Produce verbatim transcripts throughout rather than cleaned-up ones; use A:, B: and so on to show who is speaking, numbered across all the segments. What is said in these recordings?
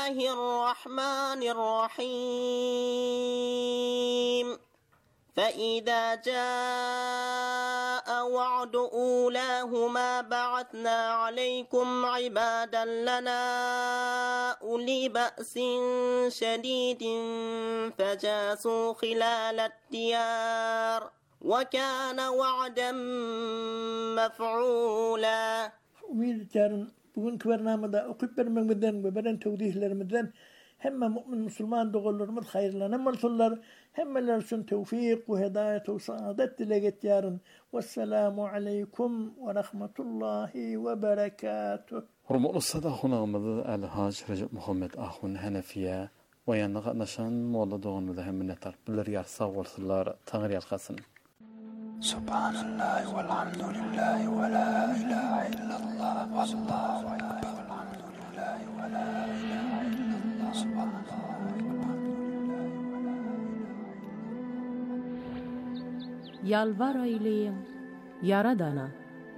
A: الله الرحمن الرحيم فإذا جاء وعد أولاهما بعثنا عليكم عبادا لنا أولي بأس شديد فجاسوا خلال الديار وكان وعدا مفعولا.
B: Umid ediyorum bugünkü bernamada okuyup vermemizden ve veren tevdihlerimizden hemme mümin Müslüman doğullarımız hayırlanamalılar. Hemmeler için tevfik ve hidayet ve saadet dile getiriyorum. Vesselamu aleykum ve rahmetullahi ve berekatuh.
C: Hurmatlı sadaqonağımız Al-Haj Recep Muhammed Ahun Hanefiye ve yanına naşan molla doğumunda hem minnettar. Bizler yar sağ olsunlar. Tanrı yalqasın.
D: Subhanallah velhamdülillah ve la ilahe illallah vallahu ekber. Velhamdülillah ve la ilahe illallah subhanallah velhamdülillah ve la ilahe.
E: Yalvar eyleyin Yaradana.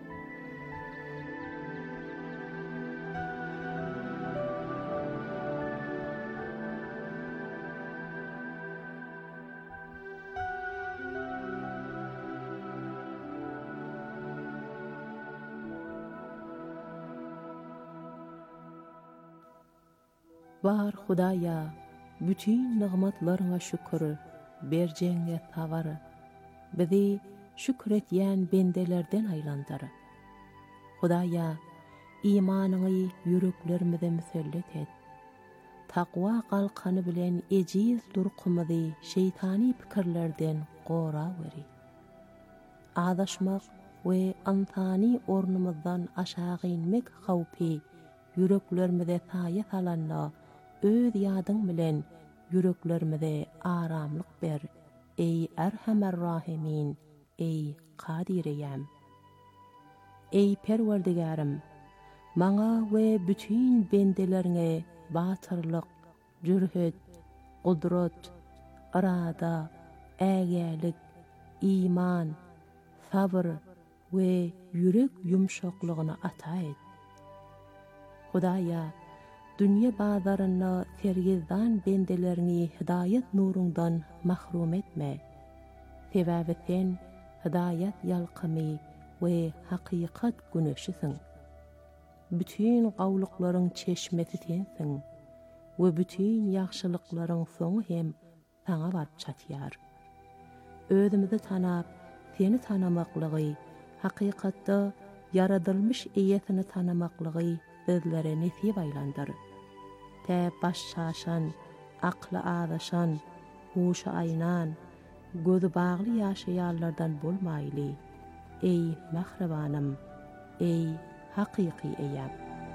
E: Var Hudaya, bütün ni'matlaryňa şükür, berjeňe tawar. Bizi şükretýän bendelerden aýlandyr. Hudaya, imanyňy yüreklerimize müsellet et. Takwa qalqany bilen ejiz durqumyzy şeytani pikirlerden gora beri. Adaşmak we antani ornumyzdan aşağı inmek hawpy yüreklerimize taýat alanna öz ýadyň bilen yüreklerimize aramlyk ber. Ey Erhamer Rahimin, ey Kadireyem. Ey Perwerdigarim, maňa we bütün bendeleriňe batyrlyk, jürhet, gudrat, arada, ägälik, iman, sabr we yürek yumşaklygyny ata et. Hudaya, dünya bazaryna sergizdan bendelerini hidayet nurundan mahrum etme. Sebäbi sen hidayet yalqamy we haqiqat güneşisin. Bütün gawlyklaryň çeşmeti sensin we bütün ýaxşylyklaryň soňy hem saňa baryp çatýar. Özümizi tanap, seni tanamaklygy, haqiqatda yaradylmış eýetini tanamaklygy bizlere nesip aýlandyr. Tä baş şaşan, akly adaşan, huşa aýnan, gözü bagly ýaşaýanlardan bolmaýly. Ey mahrabanym, ey haqiqi eýap.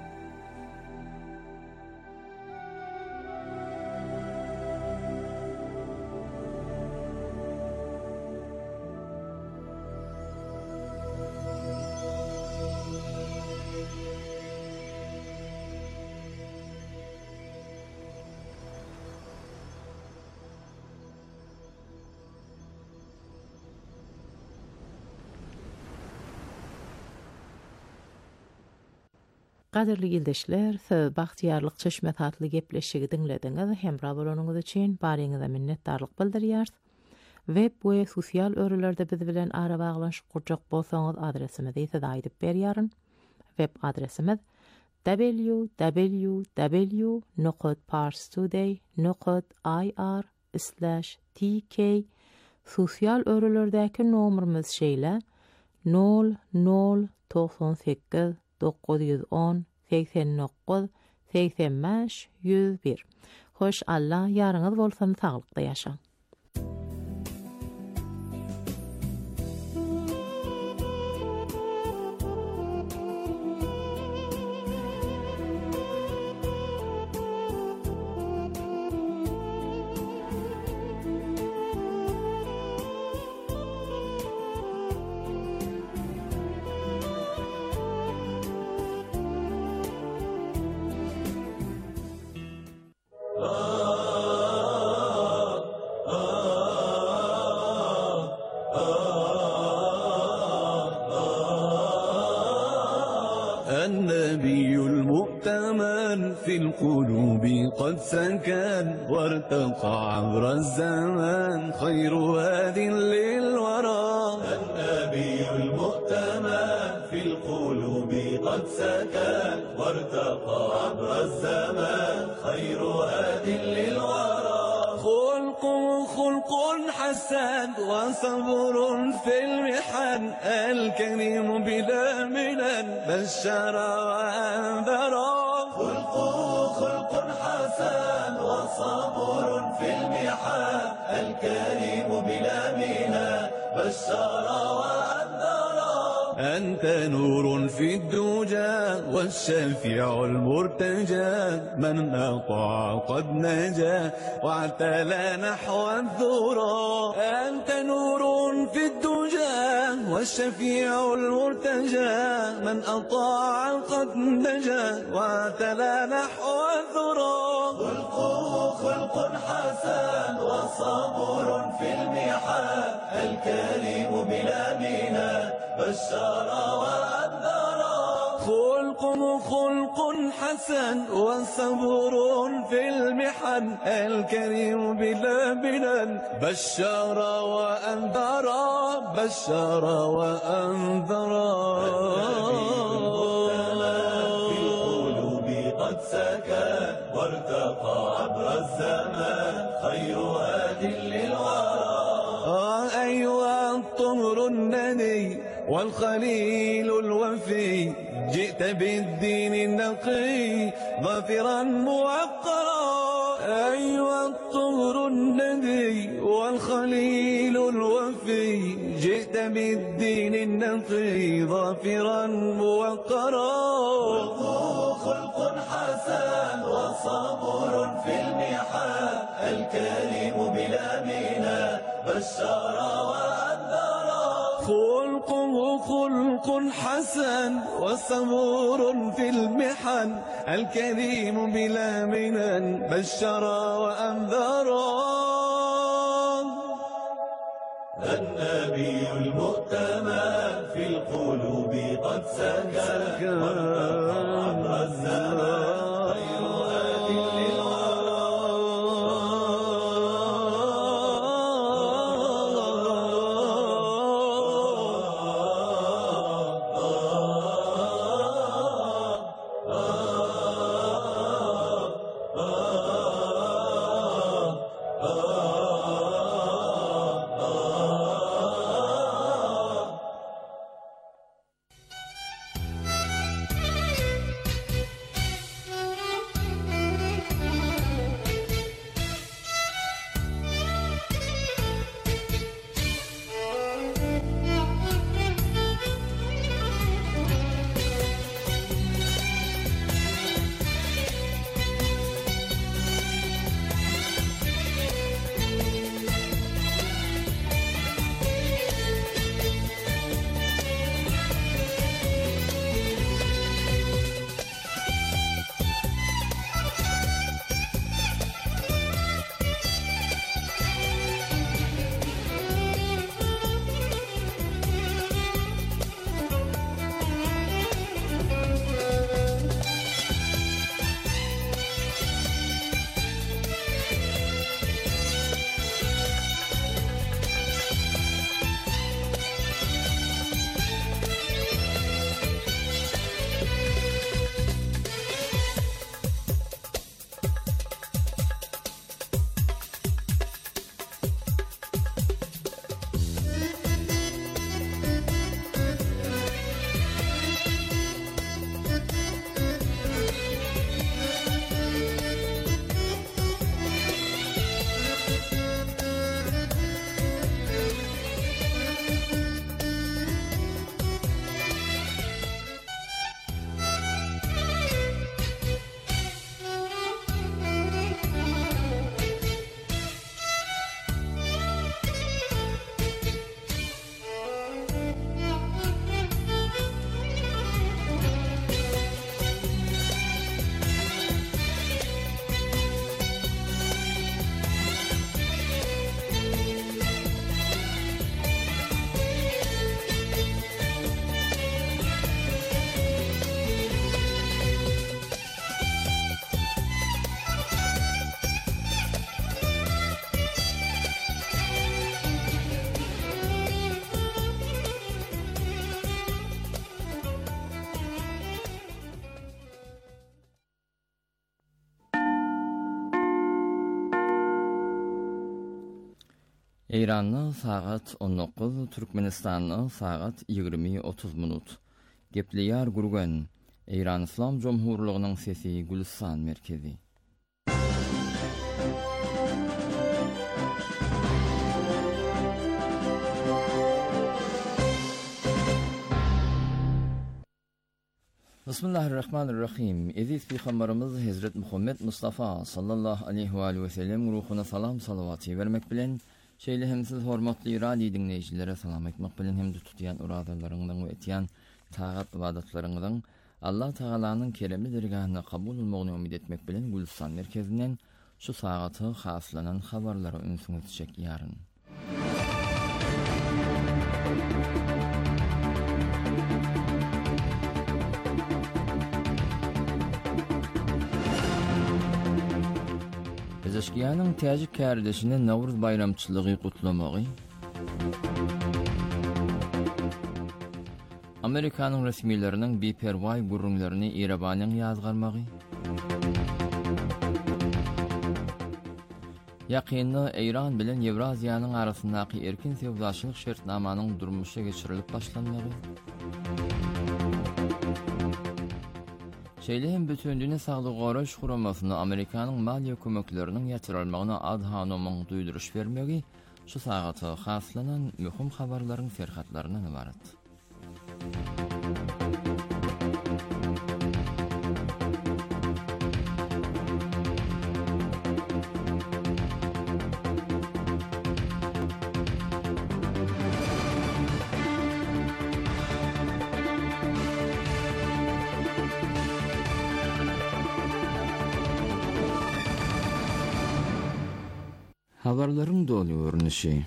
E: Qadirli ildeşler, söz baxtiyarlyk çeşme tatly gepleşigi dinlediňiz. Hemra bolanyňyz üçin baryňyza minnetdarlyk bildirýär. Web we sosial örelerde biz bilen ara baglanşyp gurjak bolsaňyz adresimizi ýa-da aýdyp berýärin. Web adresimiz w w w nokta parstoday nokta i r slash t k. Sosial örelerdäki nomerimiz şeýle nol nol doksan sekiz dokuz yüz on seksen dokuz seksen beş yüz bir. Hoş Allah ýaryňyz bolsun, saglykda ýaşaň.
D: النبي المؤتمن في
F: في القلوب قد سكن وارتقى عبر الزمان خير هاد للورى النبي المؤتمن في القلوب قد سكن وارتقى عبر الزمان خير هاد للورى خلق خلق حسن وصبر في المحن الكريم بلا منن بشر وأنذر خلق خلق حسن وصبر في المحن الكريم بلا منن بشر وأنذر أنت نور في الدجى والشفيع المرتجى من أطاع قد نجا واعتلى نحو الذرى أنت نور في الدجى والشفيع المرتجى من أطاع قد نجا واعتلى نحو الذرى خلق خلق حسن وصبر في المحن الكريم بلا منن بشر وأنذر خلق خلق حسن وصبر في المحن الكريم بلا منن بشر وأنذر بشر وأنذر في القلوب قد سكن وارتقى عبر الزمان خير هاد للورى أيها الطهر الندي والخليل الوفي جئت بالدين النقي ظافرا موقرا أيها الطهر الندي والخليل الوفي جئت بالدين النقي ظافرا موقرا خلق حسن وصبر في المحن الكريم بلا منن بشر وأنذر خلق خلق حسن وصبور في المحن الكريم بلا منن بشر وأنذر النبي المؤتمن في القلوب قد سكن وارتقى عبر الزمان خير هاد
G: İranlı saat on dokuz, Türkmenistanlı saat yigirme otuz minut. Gepliyar gurgan, İran İslam Cumhurluğu'nun sesi Gülistan merkezi. Bismillahirrahmanirrahim. Aziz Peygamberimiz Hazret Muhammed Mustafa sallallahu aleyhi ve aleyhi ve sellem ruhuna salam salavatı vermek bilen şeýle hemsiz hormatly radio dinleýijilere salam etmek bilen hem de tutýan uradarlaryňdan we etýän taat ibadatlaryňdan Allah Taalanyň keremli dergahyna kabul bolmagyny umyt etmek bilen Gülistan merkezinden şu sagaty haslanan habarlary ünsüňe düşek ýaryn. Pezeşkiýanyň täjik kärdeşine Nowruz bayramçylygy gutlamagy. Amerikanyň resmiýetleriniň beperway gurrunlaryny Erebanyň ýazgarmagy. Ýakynda İran bilen Ewraziýanyň arasyndaky erkin sewdaşylyk şertnamanyň durmuşa geçirilip başlanmagy. Şeýlehem bütündüne saglyk goraş guramasyna Amerikanyň maliýe kömekleriniň ýatyrylmagyna adhanymyň duýduruş bermegi şu sagaty haslanan möhüm habarlaryň ferhatlarynyň ibaret. Habarlaryň dolu görnüşi.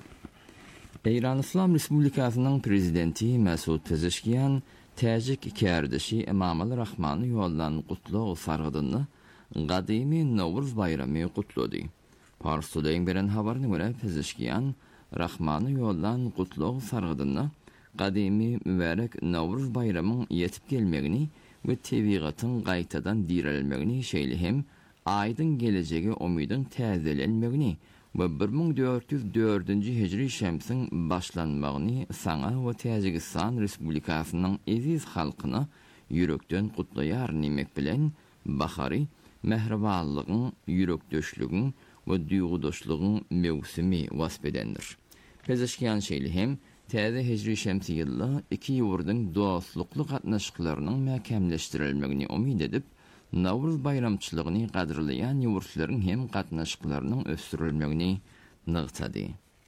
G: İran İslam Respublikasynyň prezidenti Mesut Pezeşkiýan täjik kärdeşi Emomali Rahmany ýoldan gutlaw sargydyny gadymy Nowruz bayramy gutlady. Pars Today beren habaryna görä Pezeşkiýan Rahmany ýoldan gutlaw sargydyny gadymy mübarek Nowruz bayramyň ýetip gelmegini we tebigatyň gaýtadan dirilmegini şeýle hem aýdyň gelejegi umydyň täzelenmegini we bir ming dört yüz dördünji hijri şemsiň başlanmagyny saňa we Täjikistan Respublikasynyň eziz halkyna ýürekden gutlaýar nimek bilen bahary mehribanlygyň, ýürekdöşlügiň we duýgudaşlygyň mewsimi waspedendir. Pezeşkiýan şeýle hem täze hijri şemsi ýylla iki ýurdyň dostlukly gatnaşyklarynyň mäkämleşdirilmegini umyt edip Nowruz bayramçylygyny gadrlayan ýurtlaryň hem gatnaşyklarynyň ösdürilmegini nygtady.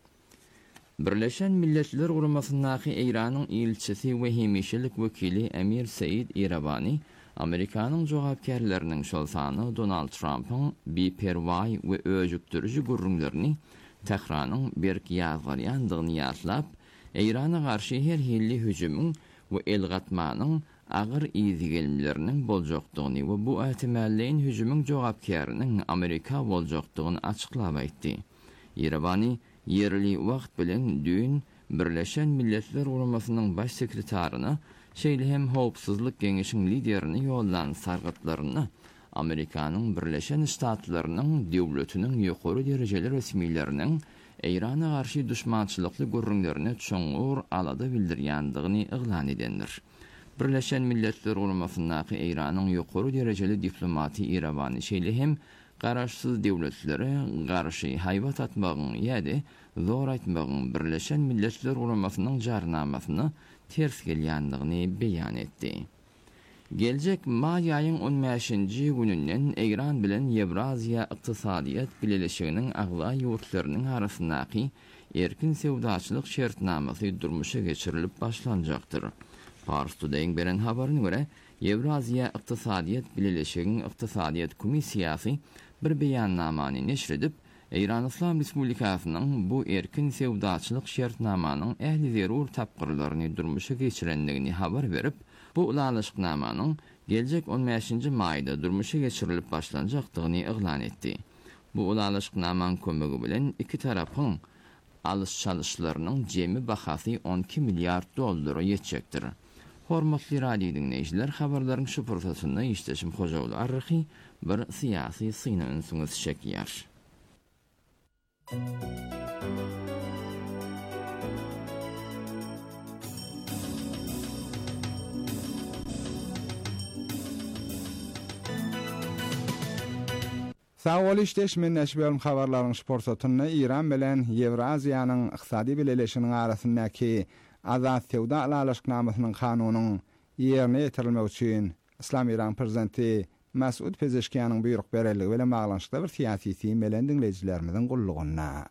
G: Birleşen Milletler Guramasynyň İranyň ilçisi we hemişelik wekili Emir Said Erebany Amerikanyň jogapkärleriniň şol sany Donald Trump'yň beperway we öjüktüriji gurrunlaryny Tehranyň berk ýazgaryandygyny ýatlap, İrana garşy her hilli hüjümüň we elgatmanyň agyr izigelmeleriniň boljakdygyny we bu ähtimallyň hüjümüň jogapkäriniň Amerika boljakdygyny açyklap aýtdy. Erebany yerli wagt bilen dün Birleşen Milletler Guramasynyň baş sekretaryny şeýle hem howpsuzlyk geňişiniň liderini ýoldan sargytlaryny Amerikanyň Birleşen Ştatlarynyň döwletiniň ýokary derejeler resmiýetleriniň İrana garşy düşmançylykly gurrunlaryny çoňur alada bildirýändigini iglan edendir. Birleşen Milletler Guramasynyň İranyň ýokary derejeli diplomaty Erebany şeýle hem garaşsyz döwletlere garşy haýbat atmagyň ýa-da zor aýtmagyň Birleşen Milletler Guramasynyň jarnamasyny ters gelýändigini beýan etdi. Geljek may aýynyň on beşinji gününden İran bilen Ewraziýa ykdysadyýat bileşiginiň agla ýurtlarynyň arasyndaky erkin sewdaçylyk şertnamasy durmuşa geçirilip başlanjakdyr. Pars Today beren habaryna görä, Ewraziýa ykdysadyýat bileşiginiň ykdysadyýat komissiýasy bir beýannamany neşr edip, İran İslam Respublikasynyň bu erkin sewdaçylyk şertnamanyň ähli zerur tapgyrlaryny durmuşa geçirendigini habar berip, bu ulanışyknamanyň geljek on beşinji maýda durmuşa geçirilip başlanjakdygyny iglan etdi. Bu ulanışyknamanyň kömegi bilen iki tarapyň alış-çalyşlarynyň jemi bahasy on iki milliard dollary ýetjekdir. Hormatly radio dinleýijiler, habarlaryň şu pursatyny işleşim Hojaoğlu Arryhy bir syýasy syna ünsüňiz çekýär.
H: Sağol işleşmen näşbelm habarlaryň şporsatyny İran bilen Ewraziýanyň ykdysady birleşiginiň arasyndaky azat sewda alaşyknamasynyň kanunynyň ýerine ýetirilmegi üçin İslam İran prezidenti Mesud Pezeshkianyň buyruk bereligi bilen baglanşykda bir siýasy melen dinleýijilerimiziň gullugyna.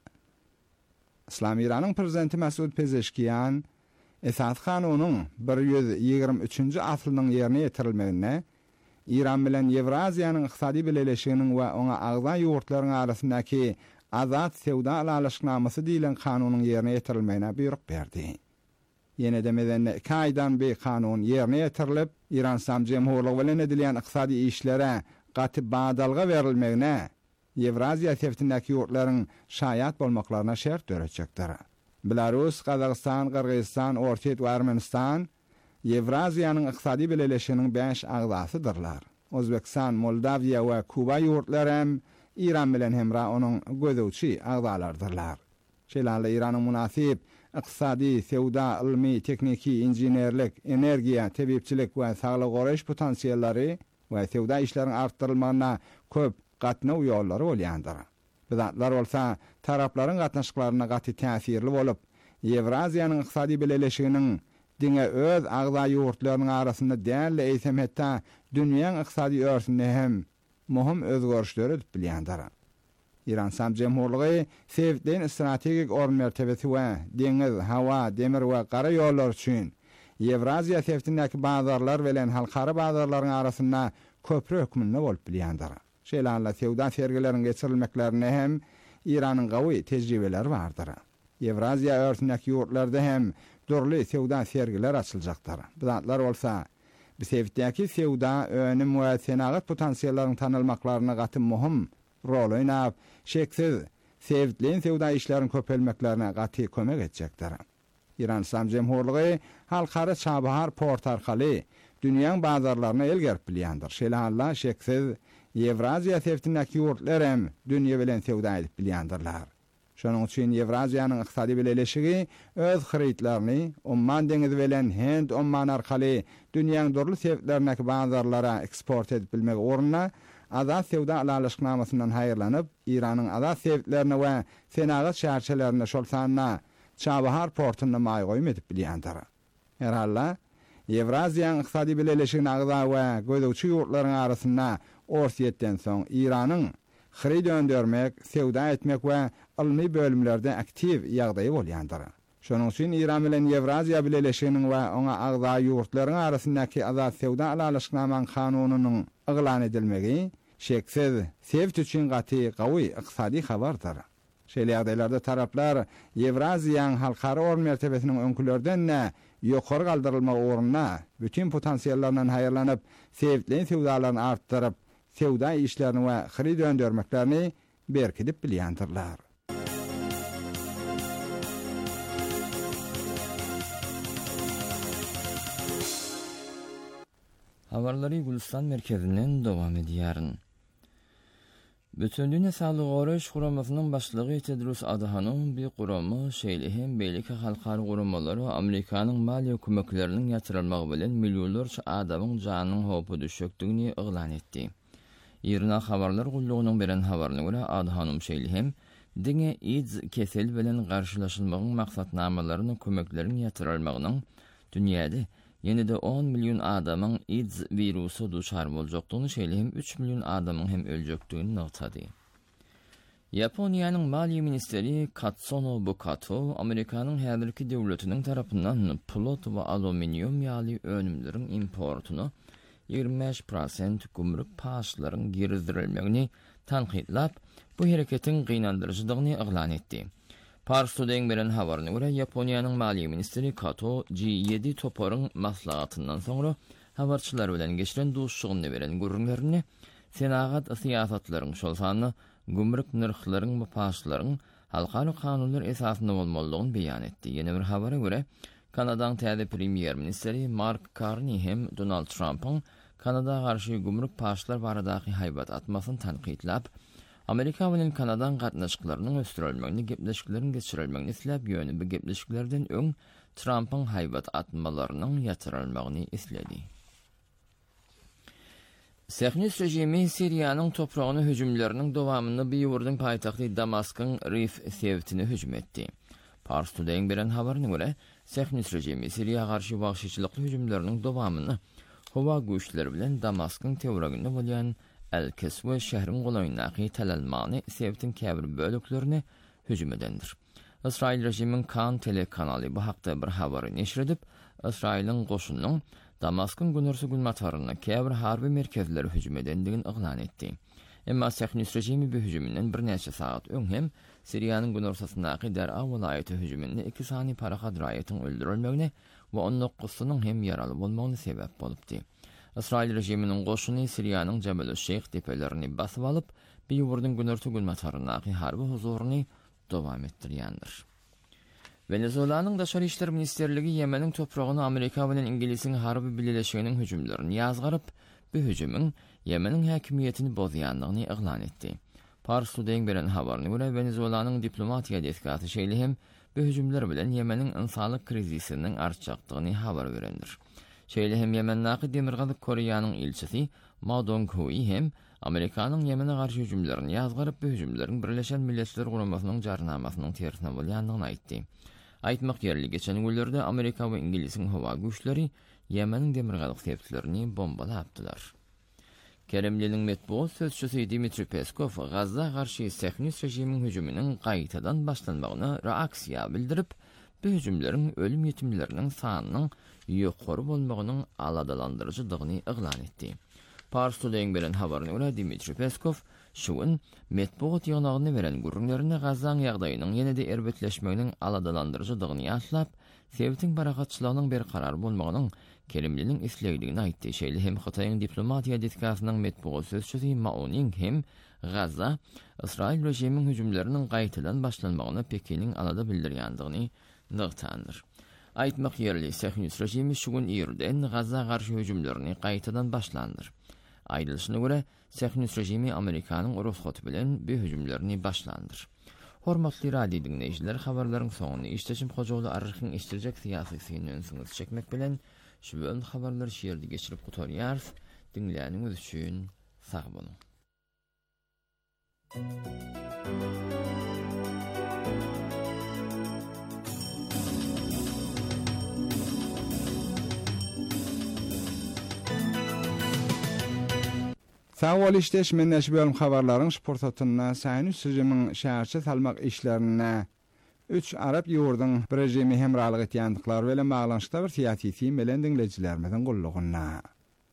H: İslam İranyň prezidenti Mesud Pezeshkian esas kanunyň bir yüz ýigirme üçinji aslynyň ýerine ýetirilmegine İran bilen Ewraziýanyň ykdysady birleşiginiň we oňa agza ýurtlaryň arasyndaky azat sewda alaşyknamasy diýilen kanunyň ýerine ýetirilmegine buyruk berdi. Ýene de medenne iki aýdan bir kanun ýerine ýetirilip, İran Islam Jemhurlygy bilen edilen ykdysady işlere gaty badalga berilmegine Ewraziýa seftindäki ýurtlaryň şaýat bolmaklaryna şert döretjekler. Belarus, Kazakistan, Kyrgyzstan, Orta we Ermenistan Ewraziýanyň ykdysady birleşiginiň beş agzasydyrlar. Özbekistan, Moldawiýa we Kuba ýurtlary hem İran bilen hemra onuň gözewçi agzalardyrlar. Şeýle İranyň munasip ykdysady, sewda, ilmi, tekniki, injinerlik, energiýa, tebipçilik we saglyk goraýş potensiýallary we sewda işleriň artdyrylmagyna köp gatnaw ýollary bolýandyr. Bu zatlar bolsa taraplaryň gatnaşyklaryna gaty täsirli bolup, Ewraziýanyň ykdysady birleşiginiň diňe öz agza ýurtlarynyň arasynda däl eýsem hatda dünýäň ykdysady örsünde hem muhim özgörüşler edip bilýändir. İran Islam Jemhurlygy sevdiğin strategik orun mertebesi we deňiz, hawa, demir we gara ýollar üçin Ewraziýa seftindäki bazarlar bilen halkara bazarlaryň arasynda köprü hökmünde bolup bilýändir. Şeýle sewda sergileriniň geçirilmeklerine hem İranyň gawy tejribeleri bardyr. Ewraziýa örsündäki ýurtlarda hem durly sewda sergiler açyljakdyr. Bu zatlar bolsa bu sevdäki sewda önem we senagat potensiýallaryny tanylmaklaryna gaty muhim rol oynap, şeksiz sevdilen sewda işlerini köpelmeklerine gaty kömek etjekdir. İran Islam Jemhurlygy halkara çabahar port arkaly dünýäň bazarlaryna elgerip bilýändir. Şeýle şeksiz Ewraziýa seftindäki ýurtlar hem dünýe bilen sewda edip bilýändirler. Şonuň üçin Ewraziýanyň ykdysady birleşigi öz hyrytlaryny Umman deňizi bilen Hind Umman arkaly dünýäň durly seftlerindäki bazarlara eksport edip bilmek ornuna azat sewda alaşyknamasyndan haýyrlanyp, İranyň azat sevtlerini we senagat şäherçelerini şol sanna Çabahar portuna maý goýum edip bilýändir. Herhalla Ewraziýanyň ykdysady birleşiginiň agza we gözewçi ýurtlaryň arasynda orsiýetden soň İranyň hyry döndürmek, sewda etmek we ilmi bölümlerde aktiv ýagdaýy bolýandyr. Şonuň üçin İran bilen Ewraziýa birleşiginiň we oňa agza ýurtlaryň arasyndaky azat sewda alaşyknamasynyň kanunynyň yglan edilmegi şeksiz sevt üçin gaty gawy ykdysady habardyr. Şeýle ýagdaýlarda taraplar Ewraziýanyň halkara orun mertebesiniň öňkülerden ýokary galdyrylmagy ornuna bütün potensiýallaryndan haýyrlanyp, sevtlen sewdalaryny artdyryp, sewda işlerini we hyry döndürmeklerini berkidip bilýändirler.
G: Habarlary Gulistan merkezinden dowam edýäryn. Bütünlüğüne sağlık goraýş guramasynyň başlygy Tedros Adhanom bir guramy şeýle hem beýleki halkary guramalary Amerikanyň maliýe kömekleriniň ýatyrylmagy bilen milliónlarça adamyň janynyň howpy düşekdigini yglan etdi. İran habarlar gullugynyň beren habaryna görä Adhanom şeýle hem diňe AIDS kesel bilen garşylaşylmagyň maksatnamalaryny kömekleriniň ýatyrylmagynyň dünýäde ýene-de on million adamyň AIDS virusy duşar boljakdygyny şeýle hem üç million adamyň hem öljekdigini notady. Yaponiýanyň maliýe ministeri Katsuno Bukato Amerikanyň häzirki döwletiniň tarapyndan plot we aluminium ýaly önümleriň importuny ýygrimi beş prosent gümrük paşlaryň girizdirilmegini tanqidlap, bu hereketiň gynandyrjydygyny yglan etdi. Parsudeň beren habaryna görä Yaponiýanyň maliýe ministeri Kato G yedi toparyň maslahatyndan soňra habarçylar bilen geçiren duşşugyny beren görünlerini senagat siýasatlaryň şol sany gümrük nirhlaryň we paşlaryň halkary kanunlar esasynda bolmalydygyny beýan etdi. Ýene bir habara görä Kanadaň täze premier ministeri Mark Carney hem Donald Trump'ın Kanada garşy gümrük paşlar baradaky haýbat atmasyny tanqidlap, Amerika bilen Kanadaň gatnaşyklarynyň ösdürilmegini, gepleşiklerin geçirilmegini isläp ýöne bu gepleşiklerden öň Trump'ın haýbat atmalarynyň ýatyrylmagyny isledi. Siyonist rejimi Siriyanın toprağına hücumlarının dowamyny Beýurdun paýtagty Damask'ın Rif sevtini hüjüm etdi. Pars Today'ın beren habaryna görä, Siyonist rejimi Siriýa garşy wagşyçylykly hüjumlarynyň dowamyny howa güýçleri bilen Damask'ın tewragynda bolýan El-Keswe şähriň golaýyndaky talalmany sevtin käbir bölüklerini hüjüm edendir. İsrail rejiminin Kan telekanaly bu hakda bir habary neşr edip, İsrail'in goşunynyň Damask'ın günersi gülmataryna käbir harby merkezleri hüjüm edendigini yglan etdi. Emma Siyonist rejimi bu hüjümden bir näçe saat öň hem Siriýanyň günersyndaky Der'a welaýaty hüjüminde iki sany parahat raýatyň öldürilmegine we on dokuzynyň hem ýaraly bolmagyna sebäp bolupdy. İsrail rejiminiň goşuny Siriýanyň Jabal-ı-Şeyh tepelerini basyp alyp, Beýurdun günersi gülmataryny harby huzuryny dowam etdirýändir. Venezuelanyň Daşary işler ministerligi Yemeniň topragyna Amerika bilen İngilisiň harby birleşiginiň hüjümlerini ýazgaryp, bu hüjümüň Yemeniň häkimiýetini bozýandygyny yglan etdi. Pars Today'ın beren habaryna görä, Venezuelanyň diplomatiýa deskaty şeýle hem bu hüjümler bilen Yemeniň ynsanlyk krizisiniň artjakdygyny habar berendir. Şeýle hem Yemendaky demirgalyk Koreýanyň ilçisi Ma Dong-hui hem Amerikanyň Yemene garşy hüjümlerini ýazgaryp, bu hüjümleriň Birleşen Milletler Guramasynyň jarnamasynyň tersine bolýandygyny aýtdy. Aýtmak ýerli geçen günlerde Amerika we İngilisiň howa güýçleri Yemeniň demirgalyk sebitlerini bombalapdylar. Kremliniň metbuat sözçüsü Dmitri Peskov Gazza garşy Siyonist rejiminiň hüjüminiň gaýtadan başlanmagyna reaksiýa bildirip, bu hüjümleriň ölüm ýetimleriniň sanynyň ýokary bolmagynyň aladalandyrjydygyny yglan etdi. Pars Today'ın beren habaryna görä, Dmitri Peskov şuun metbuat ýygnagyny beren gürünlerini Gazzan ýagdaýynyň ýene-de erbetleşmeginiň aladalandyrjydygyny ýaşlap, sebitiň baragatçylygynyň berkarar bolmagynyň Kremliniň islegdigini aýtdy. Şeýle hem Hytaýyň diplomatiýa detkasynyň metbuat sözçüsi Maoning hem Gazza İsrail rejiminiň hüjümleriniň gaýtadan başlanmagyny Pekiniň alada bildirýändigini nygtandyr. Aýtmak ýerli, Siyonist rejimi şugun ýerden Gazza garşy hüjümlerini gaýtadan başlandyr. Aýdylyşyna görä, Siyonist rejimi Amerikanyň ruhsaty bilen bu hüjümlerini başlandyr. Hormatly radio dinleýijiler, habarlaryň soňuny işleşim hojaly arrykyň iştirjek syýasy synonymy çekmek bilen şu bölüm habarlary şeýerde geçirip gutarýar. Dinleýäniňiz üçin sag bolun.
H: Sağol işleş menneş bölüm habarlaryň sportatyna Siyonist rejimiň şäherçe salmak işlerine üç Arap ýurduň bir rejimi hemralyk etýändiklary bilen baglanşykda bir siýasy melen dinlejilerimiziň gullugyna.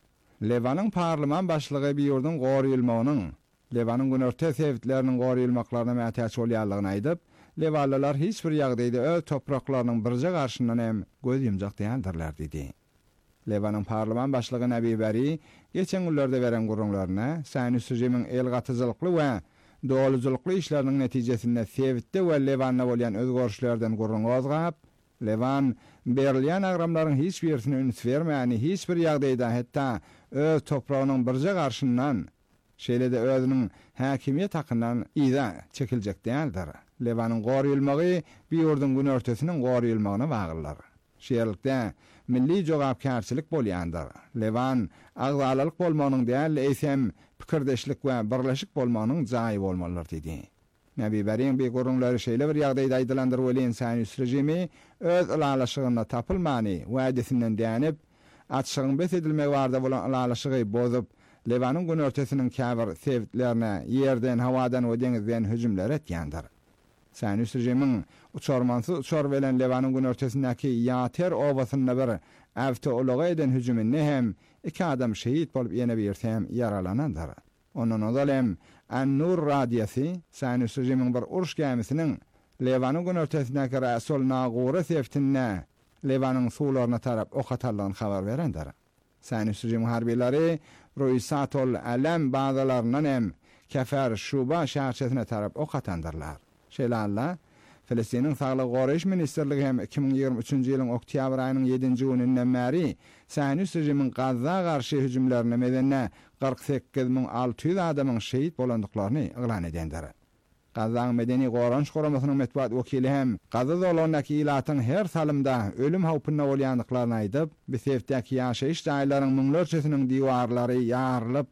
H: Levanyň parlament başlygy bir ýurdun goraýylmagynyň, Levanyň günerti sebitleriniň goraýylmaklaryna mätäç bolýanlygyny aýdyp, Levanlylar hiç bir ýagdaýda öz topraklarynyň birje garşyndan hem göz ýumjak diýendirler dedi. Levanyň parlament başlygy Nabi Beri geçen günlerde beren gurulmalarına Siyonist rejimiň elgatyjylykly we dowluzlukly işleriniň netijesinde sebitde we Levanna bolýan özgörüşlerden gurrun ozgap, Levan berilýän agramlaryň hiç birisine üns bermäni, hiç bir ýagdaýda hatda öz topragynyň birje garşyndan şeýle-de özüniň häkimiýet hakyndan ýa çekiljek diýerler. Levanyň goraýylmagy bir ýurdun günertesiniň goraýylmagyna baglylar. Şeýerlikde milli jogapkärçilik bolýandyr. Levan agzalyk bolmagynyň däl, eýsem pikirdeşlik we birleşik bolmagynyň jaýy bolmalydyr dedi. Nabi Beriň bir gurunlary şeýle bir ýagdaýda aýdylandyr bolýan Siyonist rejimi öz ulalaşygyna tapylmany wädesinden dänip, atşygyň besedilmegi barda bolan ulalaşygy bozup, Levanyň günertesiniň käbir sebitlerine ýerden, hawadan we deňizden hüjümler etýändir. Siyonist rejimiň uçarmansy uçar bilen Levanyň günertesindäki Yater obasyna bir awtoology eden hüjümini hem iki adam şehit bolup ýene bir hem yaralanandyr. Onuň odalem An-Nur radiýasy Siyonist rejimiň bir uruş gemisiniň Levanyň günertesindäki Rasul Nagura sebitine Levanyň suwlaryna tarap ok atarlygyny habar berendir. Siyonist rejimiň harbiýleri Ruysatol Alam bazalarynyň hem Kefer Şuba şäherçesine tarap ok atandyrlar. Şeýle Filistiniň Saglyk Goraýyş Ministerligi hem iki bin ýygrimi üçünji ýylyň oktýabr aýynyň ýedinji gününden bäri Siyonist rejimiň Gazza garşy hüjümlerine medenne kırk sekiz bin altı yüz adamyň şehit bolandyklaryny yglan edendir. Gazzaň medeni goranç goramasynyň metbuat wekili hem Gazza zolarynyň ilatyň her salymda ölüm hawpyna bolýandyklaryny aýdyp, bu sebäpden ýaşaýyş daýlaryň müňlerçesiniň diwarlary ýarlyp,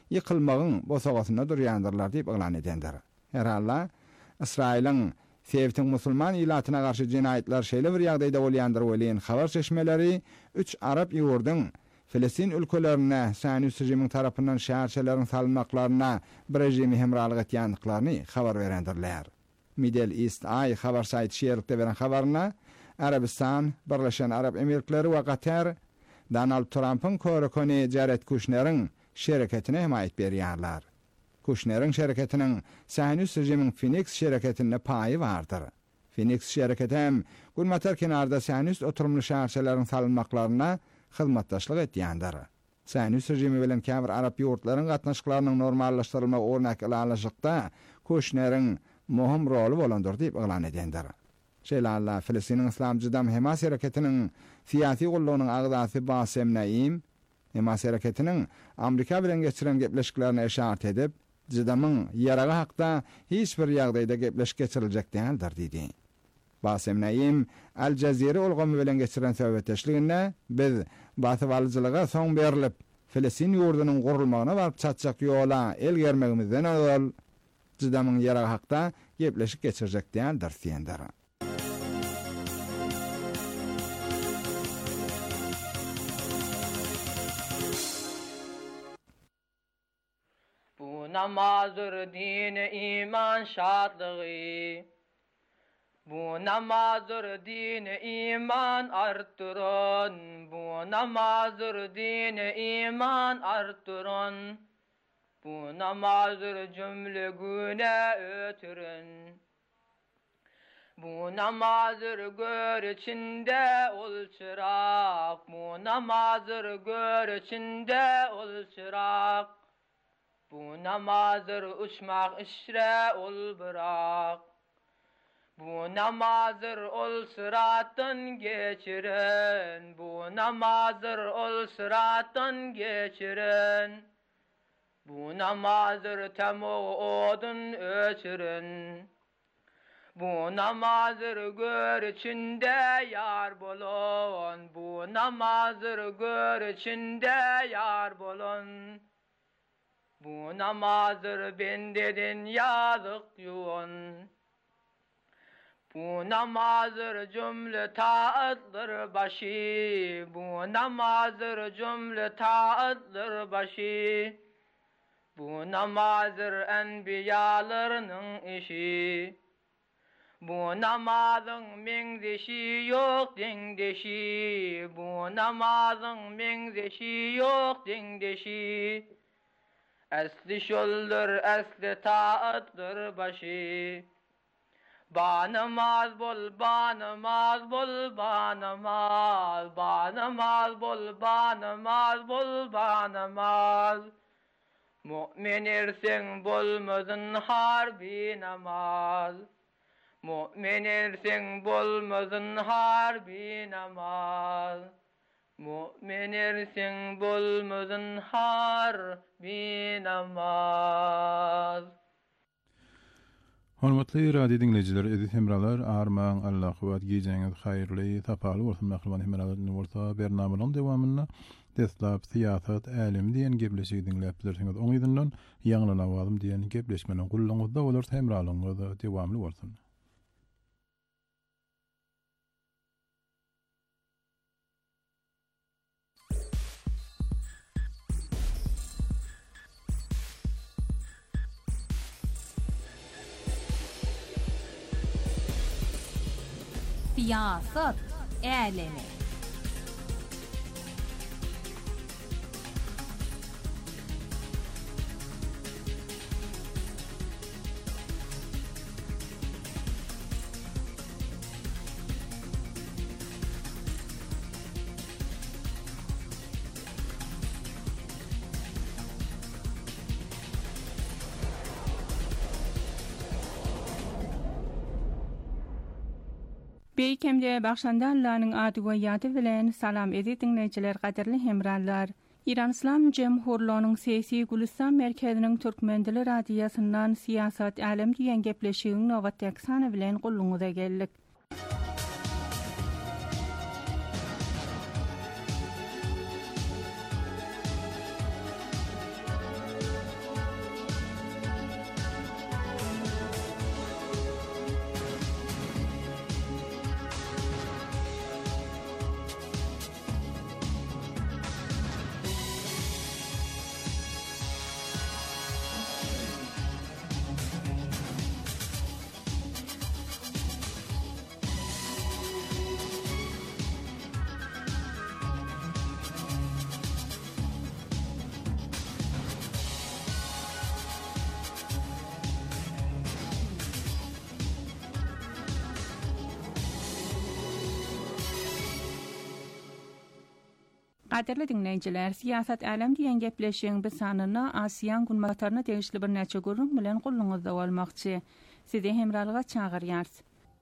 H: yıkılmağın bosogasyna durýandyrlar diýip elan edendir. Herhalde İsrail'in Sevtin musulman ilatyna garşy jinayetler şeýle bir ýagdaýda bolýandyr welin habar çeşmeleri üç Arap ýurdun Filistin ülkelerine Siyonist rejimiň tarapyndan şäherçelerin salmaklaryna bir rejimi hemralyk etýändiklaryny habar berendirler. Middle East Eye habar saýty şeýerlikde beren habaryna Arabistan, Birleşen Arap Emirlikleri we Qatar Donald Trump'ın körekoni Jared Kushner'in şereketine himayet berýärler. Kushner'in şereketinin Siyonist rejimiň Phoenix şereketine paýy bardyr. Phoenix şereketi hem gurmatar kenarda Siyonist oturumly şäherçelerin salmaklaryna hyzmatdaşlyk etýändir. Siyonist rejimi bilen käbir Arap ýurtlarynyň gatnaşyklarynyň normallaşdyrylmagy örnek alanlykda Kushner'in muhim roli bolandyr diýip elan edendir. Şeýle Filistiniň Islam Jydam Hamas şereketiniň siýasy gollugynyň agdasy Basem Naim Hamas şereketiniň Amerika bilen geçiren gepleşiklerini eşaret edip Jydamyň ýaragy hakda hiç bir ýagdaýda gepleşik geçiriljek däldir diýdi. Basem Naim Al Jazeera ulgamy bilen geçiren söhbetdeşliginde biz batywalyjylyga soň berilip Filistin ýurdunyň gurulmagyna baryp çatjak ýola el germegimizden awal Jydamyň ýaragy hakda gepleşik geçirjek däldir diýendir.
I: Namazdır dine iman şadlığı. Bu namazdır dine iman arttırın. Bu namazdır dine iman arttırın. Bu namazdır cümle güne ötürün. Bu namazdır gör içinde ol çırak. Bu namazdır gör içinde ol çırak. Bu namazdır uçmak işre ol bırak. Bu namazdır ol sıratın geçirin. Bu namazdır ol sıratın geçirin. Bu namazdır temo odun öçürün. Bu namazdır gör içinde yar bolun. Bu namazdır gör içinde yar bolun. Bu namazdır bendedin yazık yuğun. Bu namazdır cümle taatdır başı. Bu namazdır cümle taatdır başı. Bu namazdır enbiyalarının işi. Bu namazın mengzeşi yok dengdeşi. Bu namazın mengzeşi yok dengdeşi. Esli şoldur, esli taatdır başı. Ba namaz bol, ba namaz bol, ba namaz. Ba namaz bol, ba namaz bol, ba namaz. Mu'min ersen bolmazın harbi namaz. Mu'min ersen bolmazın harbi namaz. Mu'min ersin bolmazın harbi namaz.
J: Hormatly radio dinleyijiler, edit hemralar, armaň Allah kuwat giýjeňiz haýyrly, tapaly bolsun mahluman hemralarny bolsa bernamanyň dowamyna deslap siýasat älim diýen gepleşigi dinläp bilirsiňiz. Oňyzyndan ýaňlana awalym diýen gepleşmeniň gullaňyzda bolar, hemralyňyz dowamly bolsun.
K: Siyasat älemi. Beýkemde bagşanda Allah'nyň ady we ýady bilen salam edip dinleýijiler, gaderli hemrallar. İran İslam Jemhurlygynyň sesi Gülistan merkeziniň Türkmen dili radiýasyndan siýasat älem diýen gepleşigiň nowatdaky sany bilen gulluňyza geldik. Qadirli dinleyiciler, siyasat alem diyen gepleşiğin bir sanına Asiyan günmatarına değişli bir neçe gurrun bilen kulluğunuzda olmakçı. Sizi hemralığa çağırıyarız.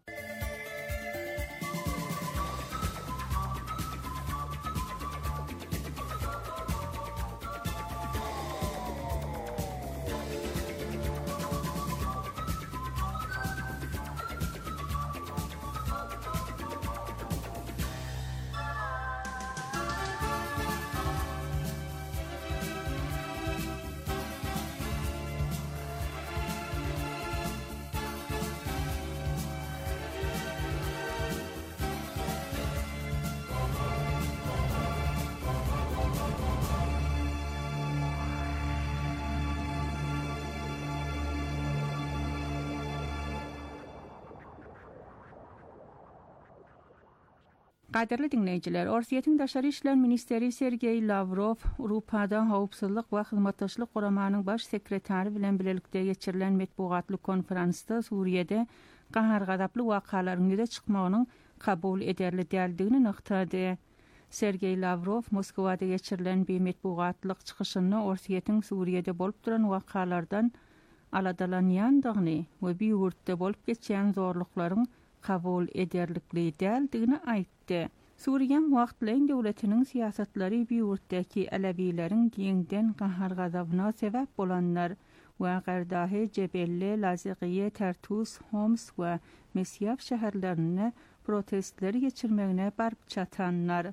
K: Qadirli dinleyiciler, Orsiyetin Daşary İşler Ministeri Sergey Lavrov, Rupada Hawpsuzlyk we Hyzmatdaşlyk Guramanynyň baş sekretari bilen bilelikde geçirilen metbuatly konferansda Suriýede gahar gadaply wakalaryň ýüze çykmagynyň kabul ederli däldigini nykdady. Sergey Lavrov Moskwada geçirilen bir metbuatlyk çykyşyny Orsiýetiň Suriýede bolup duran wakalardan aladalanýandygyny we bir ýurtda bolup geçen zorluklaryň kabul ederlikli däldigini aýtdy. Suriýem wagtlaryň döwletiniň siýasatlary bir ýurtdaky Alewilerin giňden gahar gadabyna sebäp bolanlar we Gardahy, Jebelle, Laziqiye, Tartus, Homs we Mesyaf şäherlerine protestleri geçirmegine barıp çatanlar.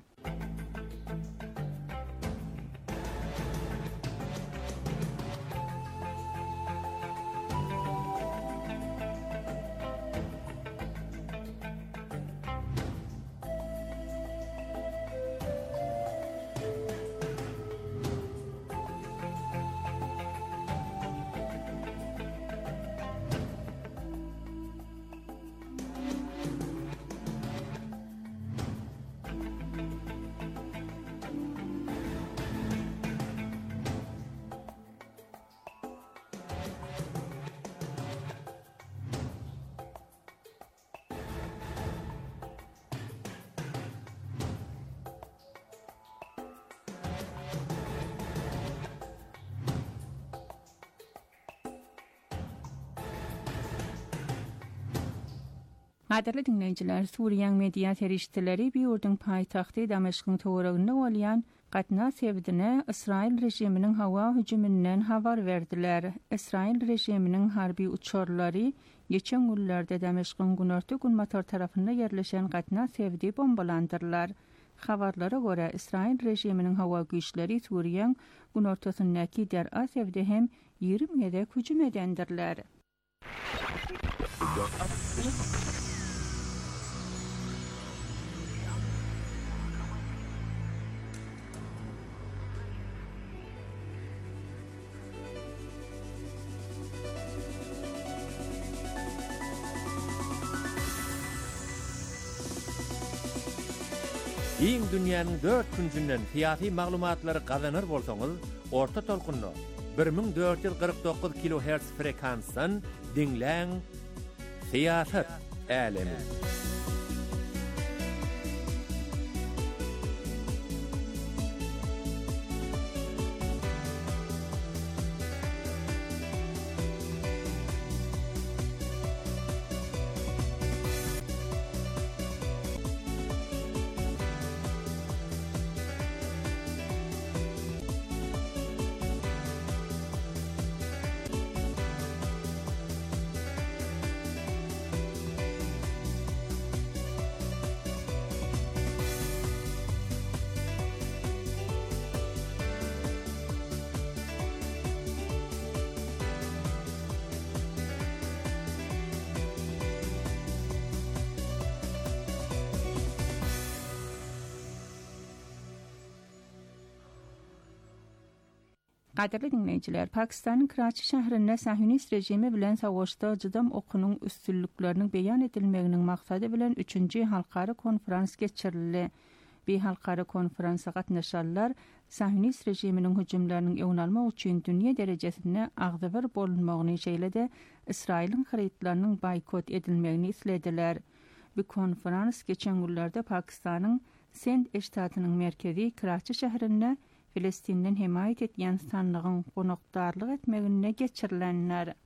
K: Qadirli dinleyiciler, Suriýanyň media terişçileri bir ýurdun paýtagty Dameşkyň töwereginde bolýan gatna sebidine İsrail rejiminiň hawa hüjümünden habar berdiler. İsrail rejiminiň harby uçurlary geçen günlerde Dameşkyň günorta günmatar tarapynda yerleşen gatna sebidi bombalandyrlar. Habarlara göre İsrail rejiminiň hawa güýçleri Suriýanyň günortasyndaky Der'a sebide hem ýirmi ýedek hüjüm edendirler.
L: Iň dünýäniň dört küncünden fiýaty maglumatlary gazanır bolsaňyz, orta tolkunly bir ming dört ýüz kırk dokuz kilohertz frekansdan dinläň Siýasat Alemi. Qadirli dinleyiciler, Pakistan'ın Karachi şäherinde Sahyonist rejimi bilen savaşda jydam okunyň üstünlükleriniň beýan edilmeginiň maksady bilen üçünji halkary konferans geçirildi. Bir halkary konferansa gatnaşanlar Sahyonist rejiminiň hüjümleriniň öňalmak üçin dünýä derejesinde agdybar bolunmagyny şeýlede İsrail'in haritlarynyň boykot edilmegini islediler. Bu konferans geçen günlerde Pakistan'ın Send eştatynyň merkezi Karachi şäherinde Filistinden himayet etýän sanlygyň gonakdarlyk etmegine geçirilenler.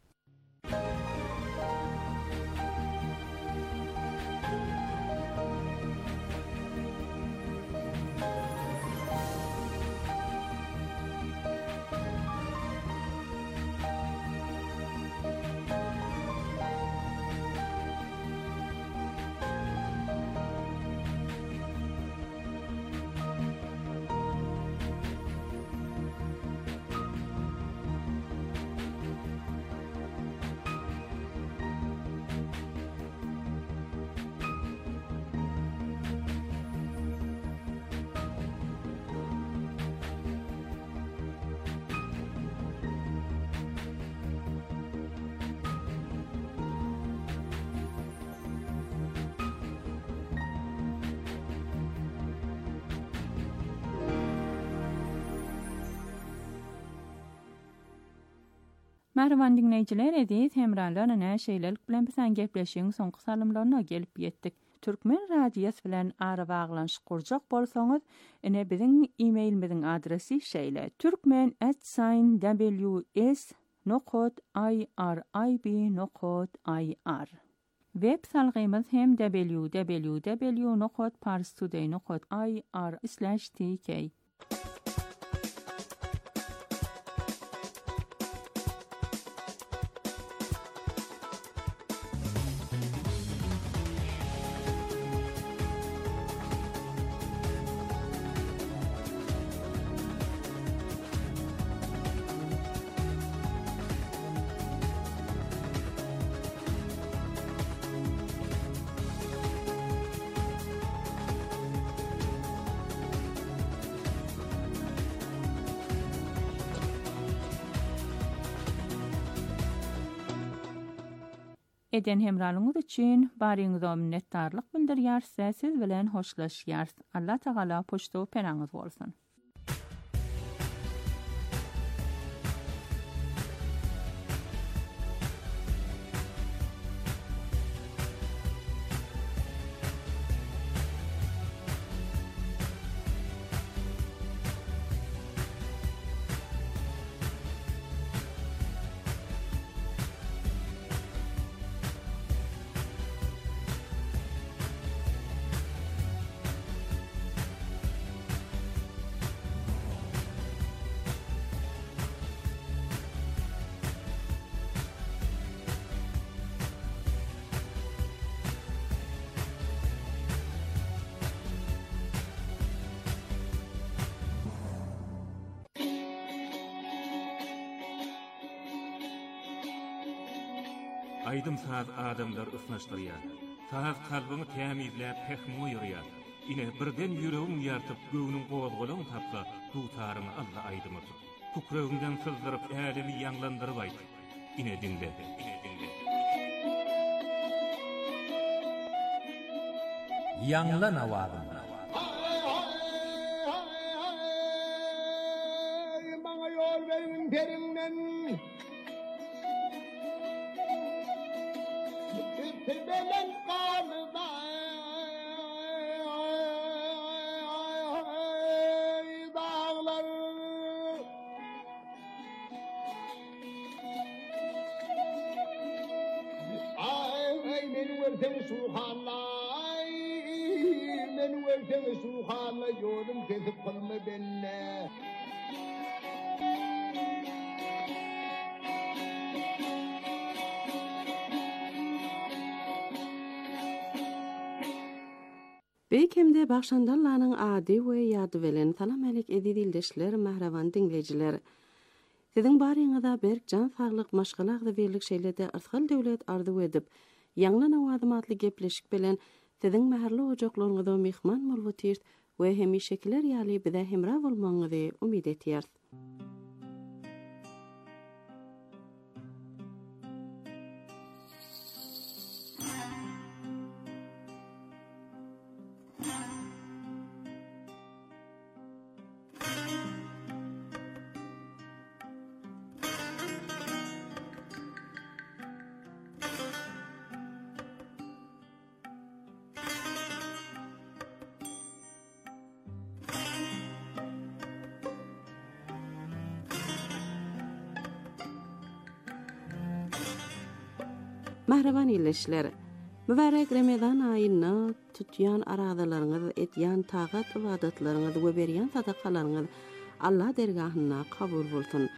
L: Merhaban dinleyijiler, edis hemralarına näşeýlelik bilen bilen gepleşiň soňky salymlaryna gelip ýetdik. Türkmen radiýasy bilen ara baglanşyk gurjak bolsaňyz, ine biziň e-mailimiziň adresi şeýle: türkmen at w s nokta i r i b nokta i r. Web salgymyz hem w w w nokta parstoday nokta i r slash t k. Eden hemralyňyz üçin baryňyza minnetdarlyk bildirýär, siz bilen hoşlaşýar. Allah Taala poşto penaňyz bolsun.
M: Aydym saat adamlar ısnaşdyrýar. Saat kalbyny tämizläp pehmo ýürýär. Ine birden ýüregim ýartyp göwüniň gowazgolagyny tapsa, dutaryny Allah aýdymy. Tukragymdan sızdyryp älemi ýanglandyryp aýdy. Ine dinle, ine dinle.
N: Ýanglan awazym.
O: Maňa ýol beriň perinden. Belen kalda dağlar ay men versen suhalay men versen suhalay yolum kesip kalma benne.
P: Beýkemde bagşandarlaryň ady we ýady bilen salam alek edildiler mahrawan dinleyijiler. Siziň baryňyzda berk jan saglyk maşgalagda berlik şeýlede arsal döwlet arzu edip, ýanglan awazym atly gepleşik bilen siziň mäherli ojaklaryňyza mehman bolup ýetirt we hemişekiler ýaly bize hemra bolmaňyzy umyt etýär. Mahraban illeşler. Mübarek Ramazan ayını tutyan aradalarınız etyan taqat ibadatlarınız we berýän sadakalaryňyz Allah dergahyna kabul bolsun.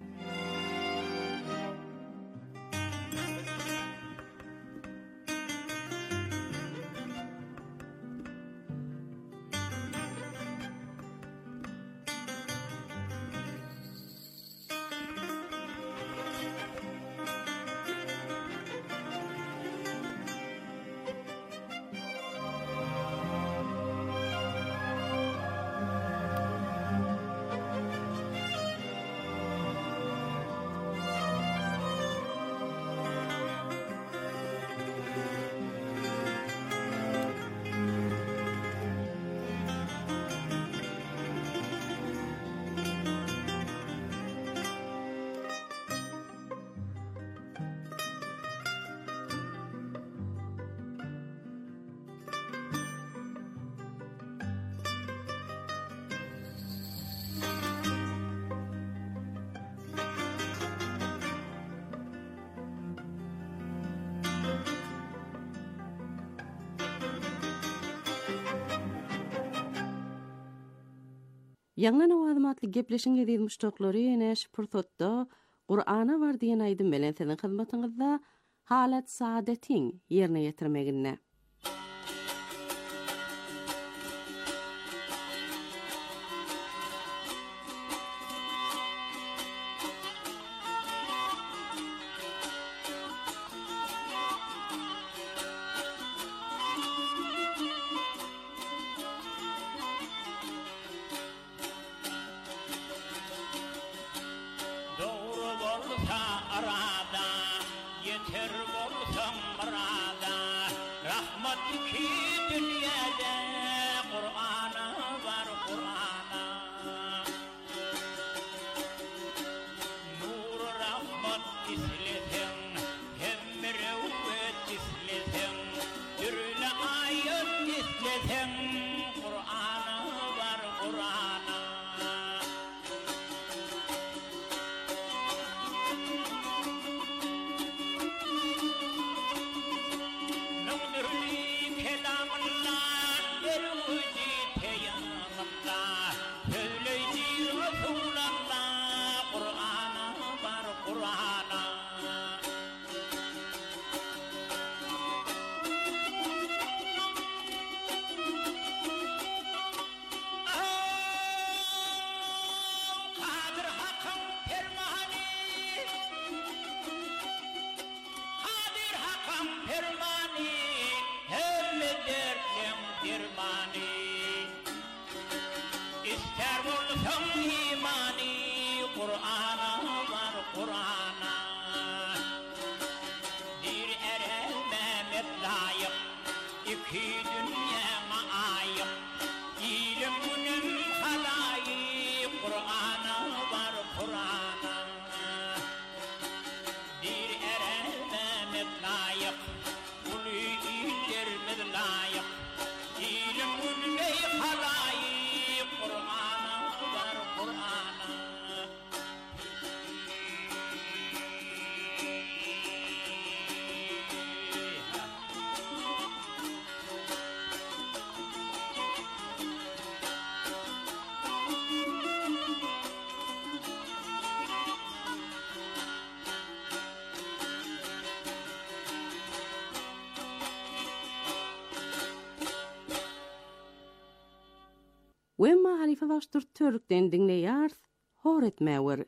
P: Ýanglan awazmatly gepleşiň edýän muştaklary ene şpurtotda Qur'ana bar diýen aýdym bilen senin hyzmatyňyzda halat saadetiň ýerine ýetirmegine. Wemma halife baştur Türkden dinleýär, hor etmäwer.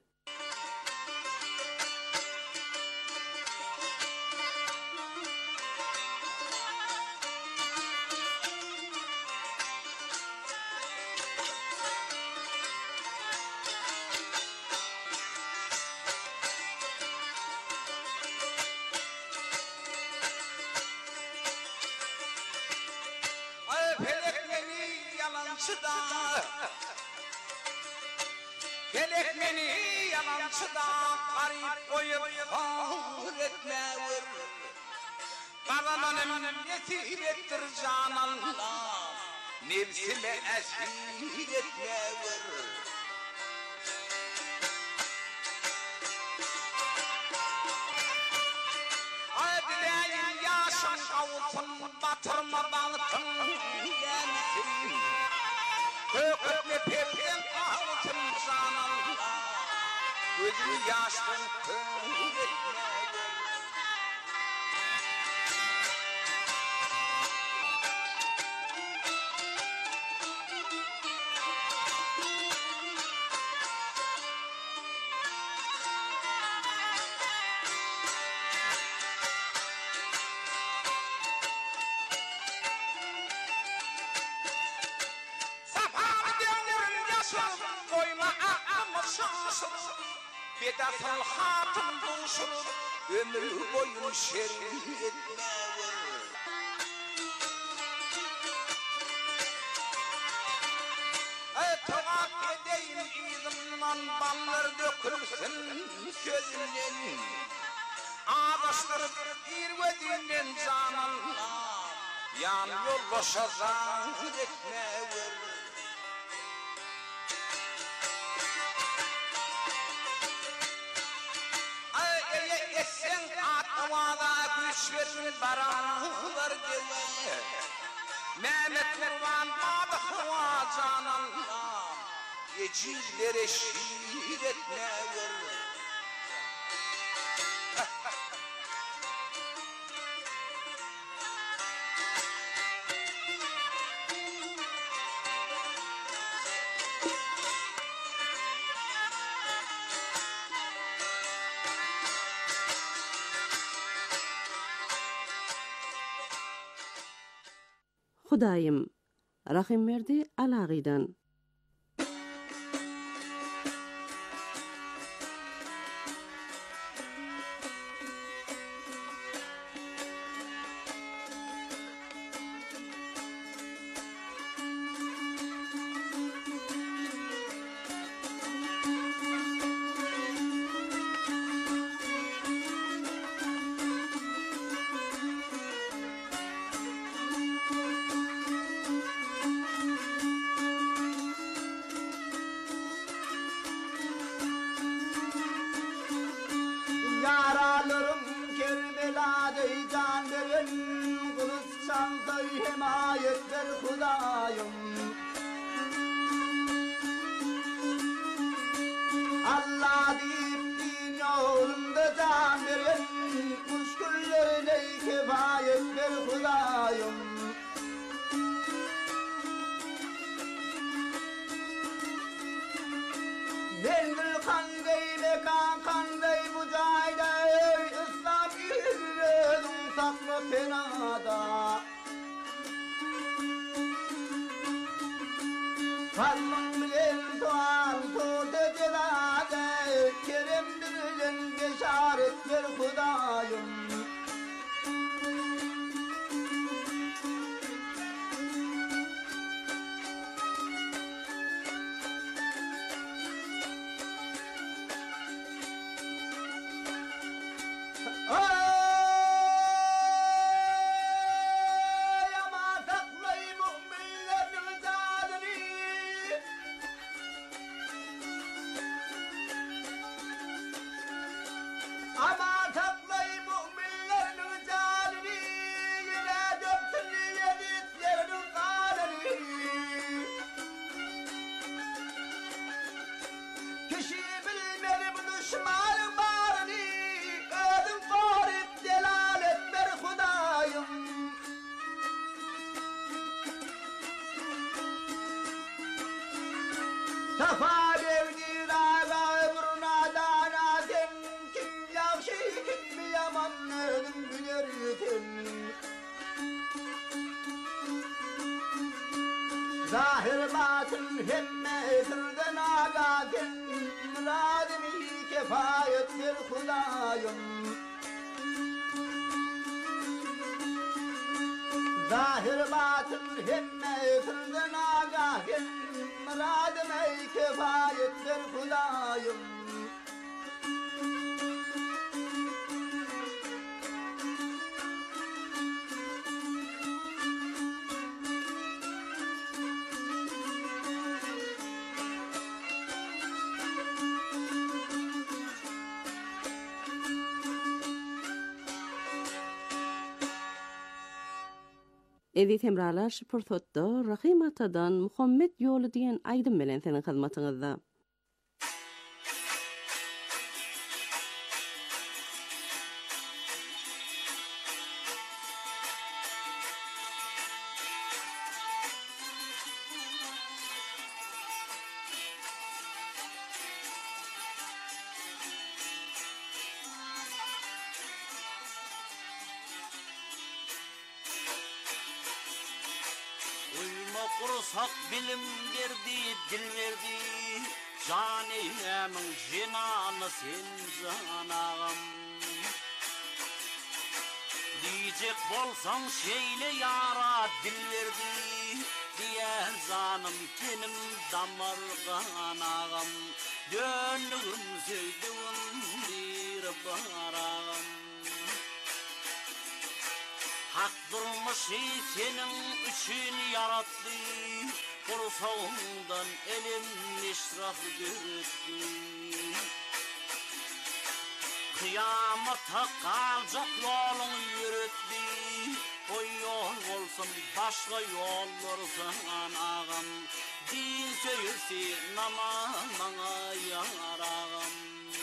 Q: Felek meni yalançıda garip koyup hor etmäwer. Karamanım yetir ettir can Allah, nefsime esir etmäwer. Ay dileyin başın kavulsun batırma bağıtın yensin. Kökütle pepten ağıtın canallah. Gözünü yaştın kör etme. Bedasal hatun bulsun, ömür boyun şerif etme. Ey toğat edeyim izimden ballar dökülsün gözünden. Ağdaştırıp irvedinden canallah, yan yol boşa zahir etme. Sen atmada güç verin baralar gele. Mehmet Kurban adı hava canallah. Yecillere şiir etme ver.
P: Hudayım, Rahim Merdi Alagi'dan.
O: Yaralarım Kerbela'da can veren, kılıç çaldı himayet ver Hudayım. Allah deyip din yolunda can veren, müşküllerine kifayet ver Hudayım. Bendir kanday mekan kanday bu cayda, İslam yürüdüm saklı penada. Kalmın bilen doğan tuğdu celade, Kerem bilen beşaret ver Hudayım. Safa devdir ağa ömrüne dana sen, kim yakşı kim mi yaman nedim bilirken. Zahir batın hemmetirden ağaken, müradimi kefayet ver Hudayım. Zahir batın hemmetirden ağaken, müradime kefayet ver Hudayım.
P: Edi temralar şıpırtotda Rahim Atadan Muhammed yolu diyen aydın bilen senin hizmetinizde.
R: Kursak bilim verdi, dil verdi, canımın cinanı sen canağım. Diyecek bolsan şeyle yara dil verdi, diyen canım tenim damar kanağım. Dönlüğüm söydüğüm bir barağım. Hak durmuşı senin için yarattı, kursağından elim işraf gördü. Kıyamata kalacak yolunu yürüttü, o yol olsun başka yollar sanağım. Din söyüsi namazına yarağım.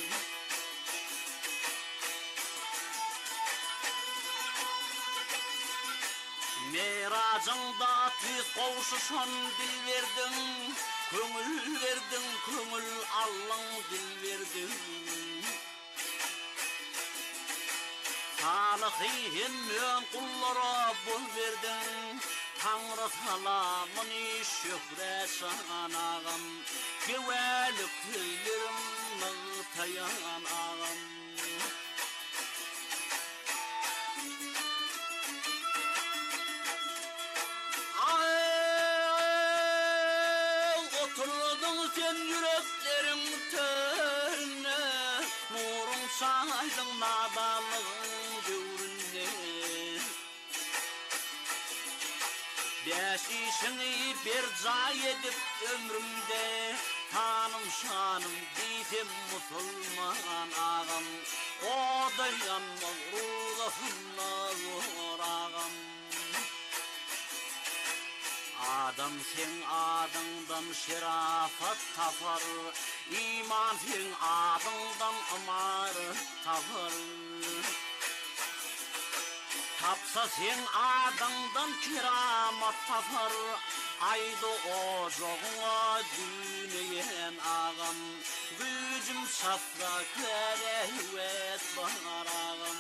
R: Miracında tüz kovuşuşan dil verdin, köngül verdin, köngül allan dil verdin. Salihim mön kullara bul verdin, Tanrı salamını şükret sanağım, güvelik tüylerim mığtayan ağam. Sen yüreklerim törüne, nurun saydın nadalığın göğrüne. Beş işini bir cay edip ömrümde, tanım şanım deydim musulman ağam. O dayanmaz ruhlarına zor ağam. Adam sen adından şerafat tapar, iman sen adından amaret tapar. Tapsa sen adından keramat tapar, aydı ocağa düğüneyen ağam. Gücüm safra kerehvet bahar ağam.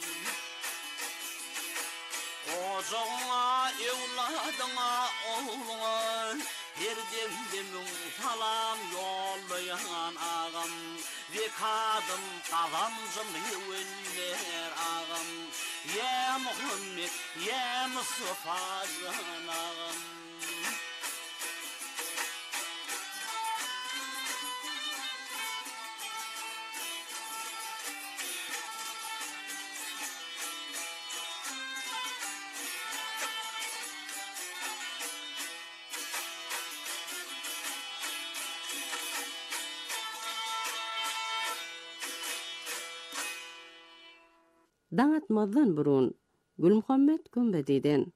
R: Ocağa, evladına, oğluna, her demdemin salam yollayan ağam. Ve kadım kavancım yüvenler ağam. Ya Muhammed, ya Mustafa can ağam.
P: Daňatmazdan burun Gülmuhammed Gömbediden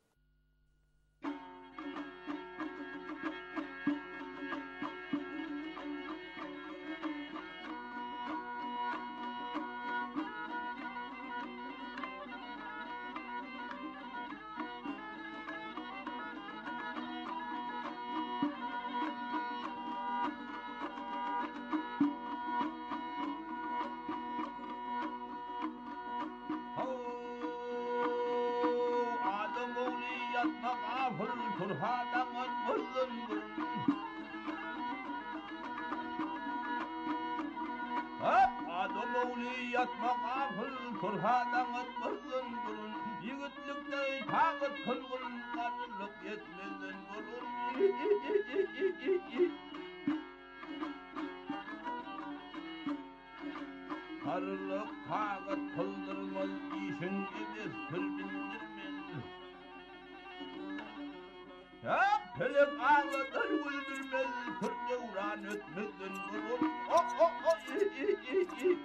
S: Karılık tağıt kıldırmaz işin edip kılbindirmen. Ya pelek ağlatır öldürmez, kırca uğran ötmezden vurur. Oh oh oh i i i i.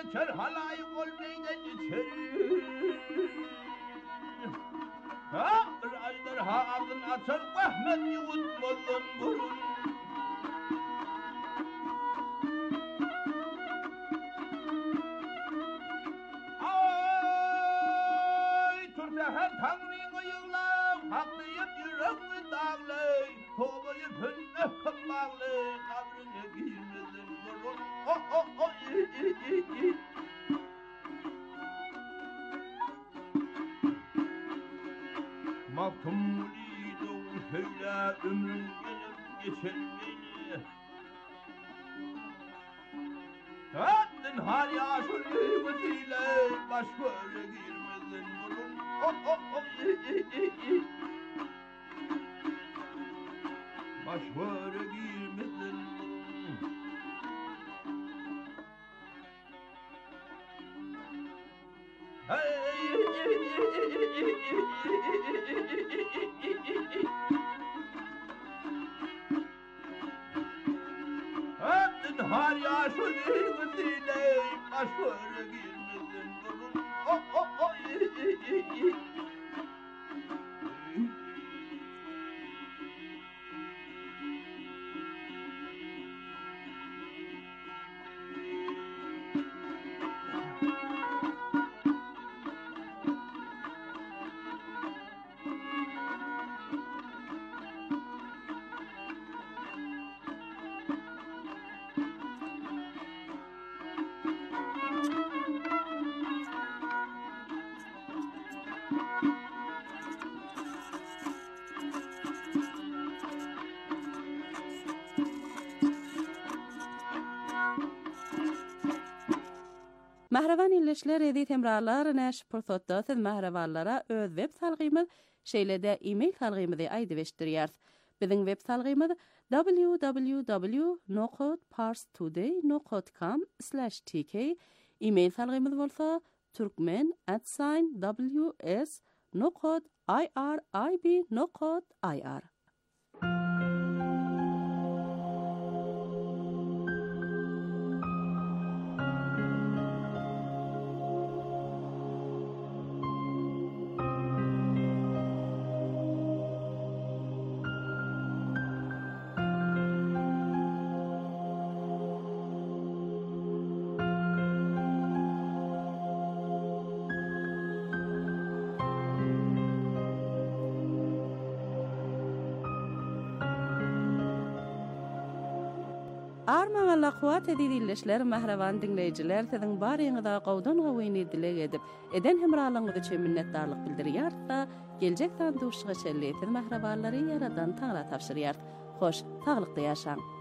S: geçer halayı kol meyden geçer. Ha, raylar ha ağzın açar Ahmet yutmadan burun. Ay, turda her tanrıyı yığlam, haklıyıp yüreğimi dağlay, kovayıp hünne kambağlay, kabrine girmedin burun. Oh, oh, oh, i, i, i, i. Mahtumluydu söyle ömrüm gelip geçer beni. Hattın hal yaşlı vesiyle baş böyle girmedin burun. Oh oh oh i, i, i, i. Baş böyle girmedin burun. Hey Hattın har yaşlı vesiyle baş böyle girmedin burun. Oh oh oh i, i, i, i.
P: Mahravan illeşler edi temralar näş pursatda siz mahravallara öz web salgymyz şeýlede e-mail salgymyzy aýdybeşdirýär. Biziň web salgymyz w w w nokot parstoday nokot com slash t k. E-mail salgymyz bolsa turkmen at w s nokot i r i b nokot i r. Arman Allah kuwat edilişler mahravan dinleyijiler siziň baryňyza gowdan gowyny dilek edip eden hemralygyňyzy üçin minnetdarlyk bildirýär-da geljek sanduşyga çelleýän mahrawanlary yaradan taňra tapşyrýar. Hoş, taglykda ýaşaň.